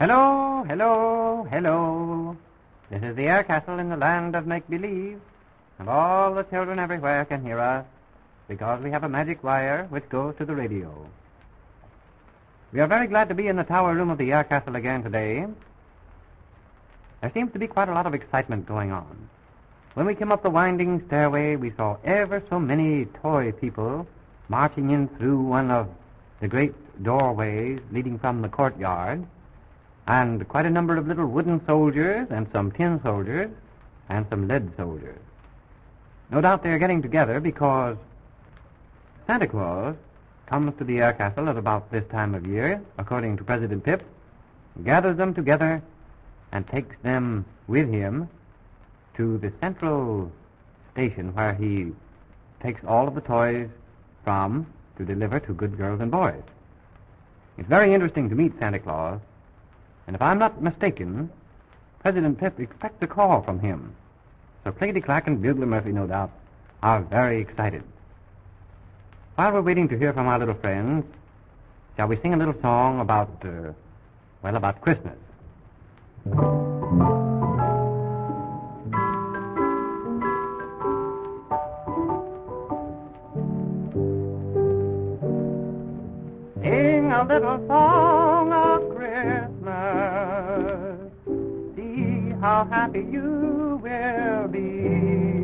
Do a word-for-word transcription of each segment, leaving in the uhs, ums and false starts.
Hello, hello, hello. This is the Air Castle in the land of make-believe, and all the children everywhere can hear us because we have a magic wire which goes to the radio. We are very glad to be in the tower room of the Air Castle again today. There seems to be quite a lot of excitement going on. When we came up the winding stairway, we saw ever so many toy people marching in through one of the great doorways leading from the courtyard, and quite a number of little wooden soldiers and some tin soldiers and some lead soldiers. No doubt they are getting together because Santa Claus comes to the Air Castle at about this time of year, according to President Pip, gathers them together and takes them with him to the central station where he takes all of the toys from to deliver to good girls and boys. It's very interesting to meet Santa Claus, and if I'm not mistaken, President Pip expects a call from him. So Clickety-Clack and Bugler Murphy, no doubt, are very excited. While we're waiting to hear from our little friends, shall we sing a little song about, uh, well, about Christmas? Sing a little song of Christmas, see how happy you will be,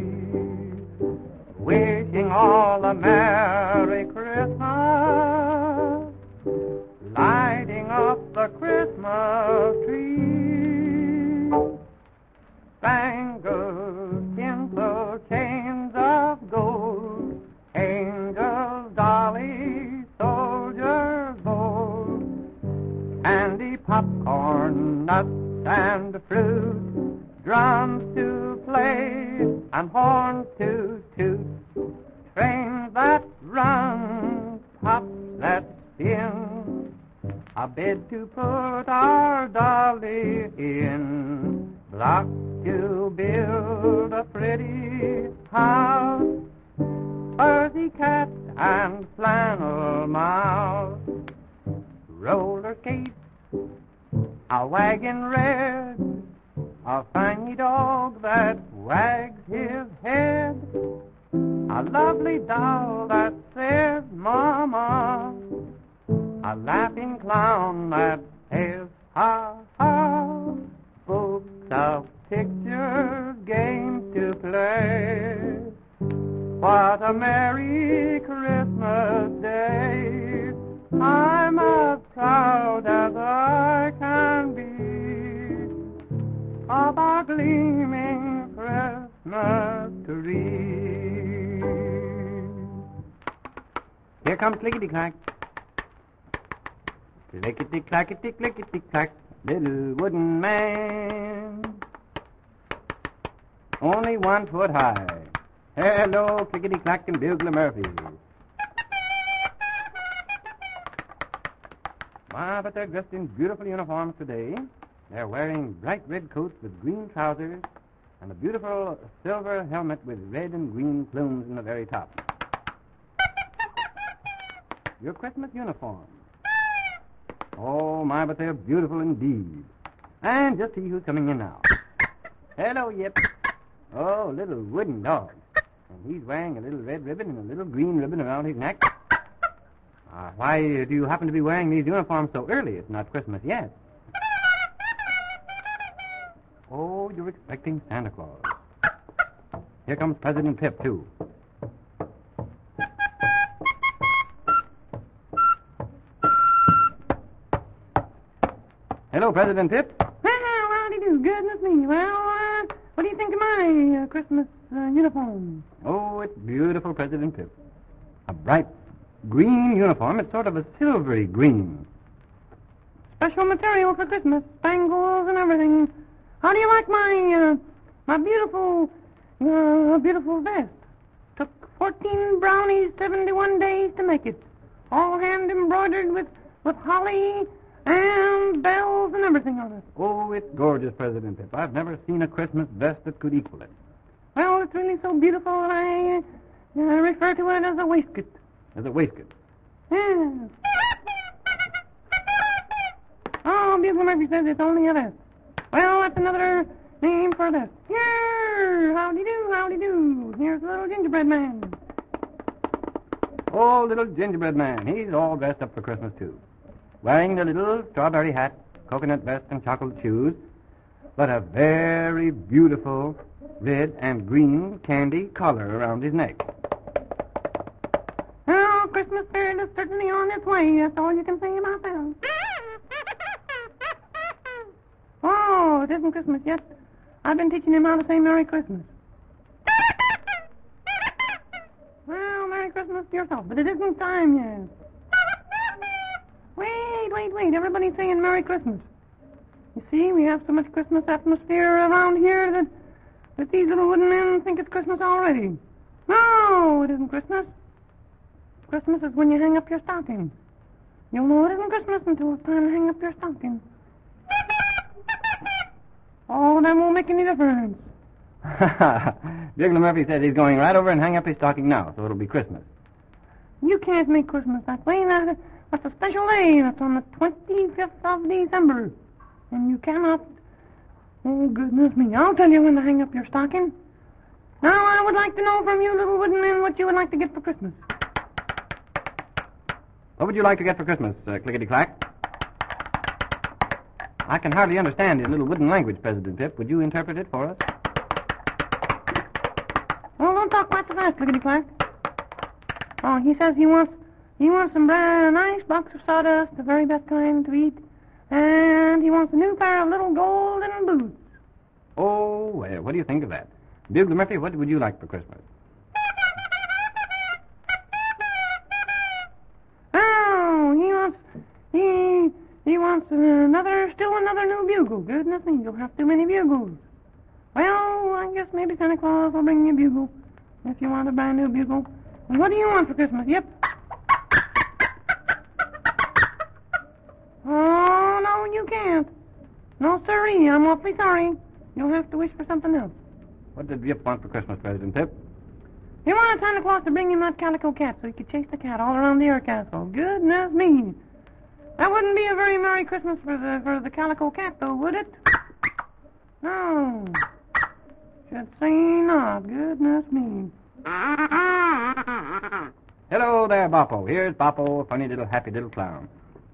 wishing all a Merry Christmas, lighting up the Christmas tree, spangles, tinsel, chains of gold, angels, dollies, soldiers bold, candy, popcorn, nuts, and fruit, drums to play, and horns to toot, trains that run, tops that spin, a bed to put our dolly in, blocks to build a pretty house, fuzzy cat and flannel mouse, roller skates, a wagon red, a funny dog that wags his head, a lovely doll that says Mama, a laughing clown that says ha ha, books of pictures, games to play. What a Merry Christmas Day! I'm as proud as I can be of our gleaming Christmas tree. Here comes Clickety-Clack. Clickety-clackety-clickety-clack, little wooden man, only one foot high. Hello, Clickety-Clack and Bugler Murphy. My, but they're dressed in beautiful uniforms today. They're wearing bright red coats with green trousers and a beautiful silver helmet with red and green plumes in the very top. Your Christmas uniform. Oh, my, but they're beautiful indeed. And just see who's coming in now. Hello, Yip. Oh, little wooden dog. And he's wearing a little red ribbon and a little green ribbon around his neck. Uh, why do you happen to be wearing these uniforms so early? It's not Christmas yet. Oh, you're expecting Santa Claus. Here comes President Pip, too. Hello, President Pip. Well, howdy do. Goodness me. Well, uh, what do you think of my uh, Christmas uh, uniform? Oh, it's beautiful, President Pip. A bright green uniform. It's sort of a silvery green. Special material for Christmas. Spangles and everything. How do you like my, uh, my beautiful, uh, beautiful vest? Took fourteen brownies, seventy-one days to make it. All hand embroidered with, with holly and bells and everything on it. Oh, it's gorgeous, President Pip. I've never seen a Christmas vest that could equal it. Well, it's really so beautiful that I uh, refer to it as a waistcoat. As a waistcoat? Yeah. Oh, Well, Bugler Murphy says it's only a vest. Well, that's another name for a vest. Here! Howdy do, howdy do. Here's the little gingerbread man. Oh, little gingerbread man. He's all dressed up for Christmas, too. Wearing the little strawberry hat, coconut vest, and chocolate shoes, but a very beautiful red and green candy collar around his neck. Well, Christmas spirit is certainly on its way. That's all you can say about that. Oh, it isn't Christmas yet. I've been teaching him how to say Merry Christmas. Well, Merry Christmas to yourself, but it isn't time yet. Wait, wait, wait. Everybody's saying Merry Christmas. You see, we have so much Christmas atmosphere around here that, that these little wooden men think it's Christmas already. No, it isn't Christmas. Christmas is when you hang up your stocking. You'll know it isn't Christmas until it's time to hang up your stocking. Oh, that won't make any difference. Bugler Murphy says he's going right over and hang up his stocking now, so it'll be Christmas. You can't make Christmas that way. That, that's a special day. That's on the twenty-fifth of December. And you cannot... Oh, goodness me. I'll tell you when to hang up your stocking. Now, I would like to know from you little wooden men what you would like to get for Christmas. What would you like to get for Christmas, uh, Clickety-Clack? I can hardly understand his little wooden language, President Pip. Would you interpret it for us? Oh, don't talk quite so fast, Clickety-Clack. Oh, he says he wants he wants some brand nice box of sawdust, the very best kind to eat, and he wants a new pair of little golden boots. Oh, well, what do you think of that? Bugler Murphy, what would you like for Christmas? Oh, he wants he he wants another still another new bugle. Goodness me, you'll have too many bugles. Well, I guess maybe Santa Claus will bring you a bugle if you want a brand new bugle. And what do you want for Christmas? Yep. Oh, no, you can't. No, sirree, I'm awfully sorry. You'll have to wish for something else. What did Yip want for Christmas, President Pip? He wanted Santa Claus to bring him that calico cat so he could chase the cat all around the air castle. Goodness me. That wouldn't be a very Merry Christmas for the for the calico cat, though, would it? No. Should say not. Goodness me. Hello there, Boppo. Here's Boppo, a funny little happy little clown.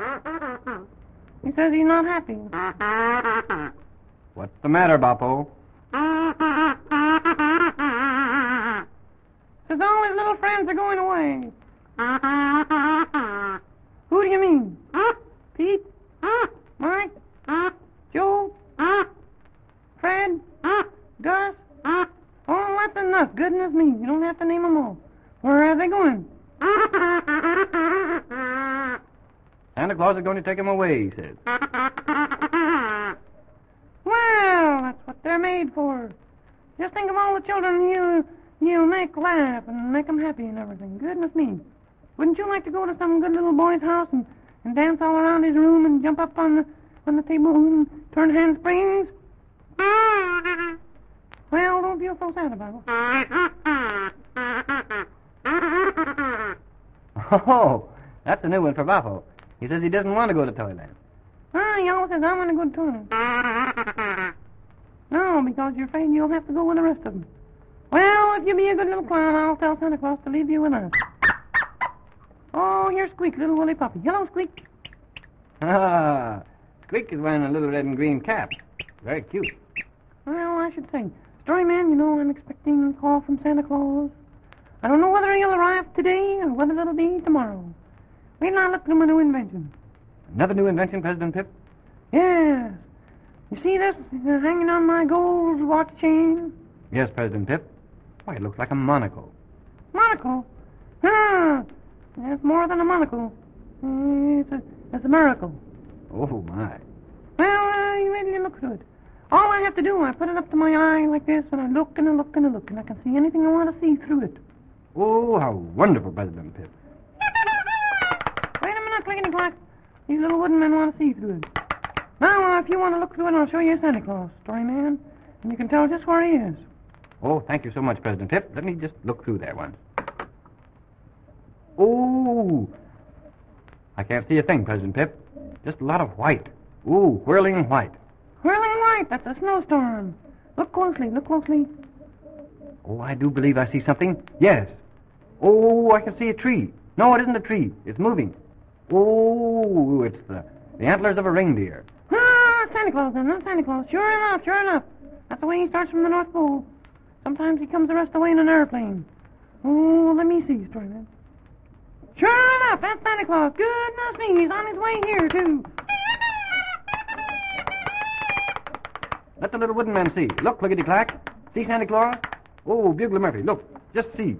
He says he's not happy. What's the matter, Boppo? Says all his little friends are going away. Who do you mean? Pete? Mike? Joe? Fred? Gus? Oh, that's enough. Goodness me. You don't have to name them all. Where are they going? Santa Claus is going to take him away, he says. Well, that's what they're made for. Just think of all the children you you make laugh and make them happy and everything. Goodness me. Wouldn't you like to go to some good little boy's house and, and dance all around his room and jump up on the on the table and turn handsprings? Well, don't feel so sad about it. Oh, that's a new one for Boppo. He says he doesn't want to go to Toyland. Ah, he always says, I want to go to Toyland. No, because you're afraid you'll have to go with the rest of them. Well, if you be a good little clown, I'll tell Santa Claus to leave you with us. Oh, here's Squeak, little woolly puppy. Hello, Squeak. Ah, Squeak is wearing a little red and green cap. Very cute. Well, I should say. Storyman, you know, I'm expecting a call from Santa Claus. I don't know whether he'll arrive today or whether it'll be tomorrow. Wait till I look at my new invention. Another new invention, President Pip? Yes. You see this uh, hanging on my gold watch chain? Yes, President Pip. Why, it looks like a monocle. Monocle? Ah, it's more than a monocle. Uh, It's a, it's a miracle. Oh, my. Well, uh, you really look through it. All I have to do, I put it up to my eye like this, and I look and I look and I look, and I can see anything I want to see through it. Oh, how wonderful, President Pip. Wait a minute, Clickety Clack. These little wooden men want to see through it. Now, uh, if you want to look through it, I'll show you Santa Claus, Storyman, and you can tell just where he is. Oh, thank you so much, President Pip. Let me just look through there once. Oh, I can't see a thing, President Pip. Just a lot of white. Ooh, whirling white. Whirling white, that's a snowstorm. Look closely, look closely. Oh, I do believe I see something. Yes. Oh, I can see a tree. No, it isn't a tree. It's moving. Oh, it's the, the antlers of a reindeer. Ah, Santa Claus then, that's Santa Claus. Sure enough, sure enough. That's the way he starts from the North Pole. Sometimes he comes the rest of the way in an airplane. Oh, let me see, Storyman. Sure enough, that's Santa Claus. Goodness me, he's on his way here, too. Let the little wooden man see. Look, Clickety-Clack. See Santa Claus? Oh, Bugler Murphy, look. Just see.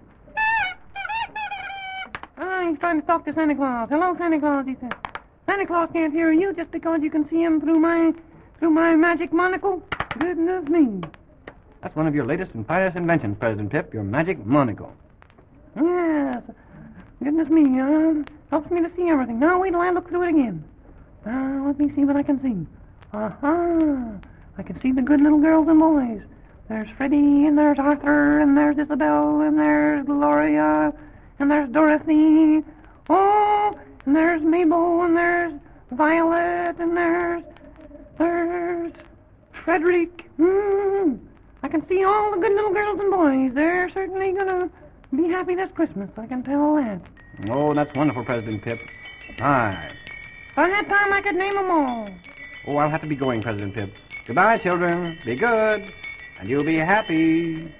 Ah, he's trying to talk to Santa Claus. Hello, Santa Claus, he said. Santa Claus can't hear you just because you can see him through my through my magic monocle. Goodness me. That's one of your latest and finest inventions, President Pip, your magic monocle. Yes. Goodness me, uh, helps me to see everything. Now wait till I look through it again. Now let me see what I can see. Aha! I can see the good little girls and boys. There's Freddie, and there's Arthur, and there's Isabel, and there's Gloria, and there's Dorothy. Oh, and there's Mabel, and there's Violet, and there's... There's... Frederick. Hmm. I can see all the good little girls and boys. They're certainly gonna be happy this Christmas. I can tell that. Oh, that's wonderful, President Pip. Hi. If I had time, I could name them all. Oh, I'll have to be going, President Pip. Goodbye, children. Be good. And you'll be happy.